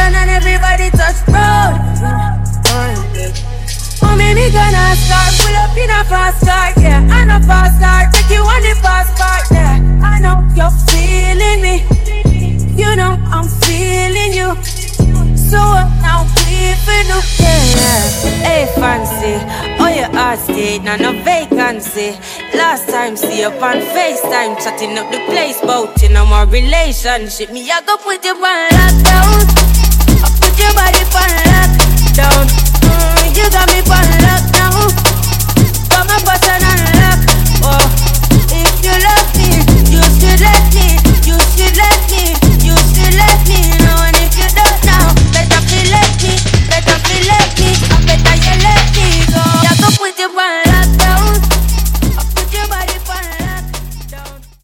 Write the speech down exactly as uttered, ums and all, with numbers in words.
one and everybody touch road. How many gonna start? Pull up in a fast car, yeah. I know fast car, take you on the fast part, yeah. I know you're feeling me. You know I'm feeling you. So now we for no, yeah. Hey fancy, oh your heart state, now no vacancy. Last time see up on FaceTime, chatting up the place, bout you know my relationship. Me I go put you on lockdown.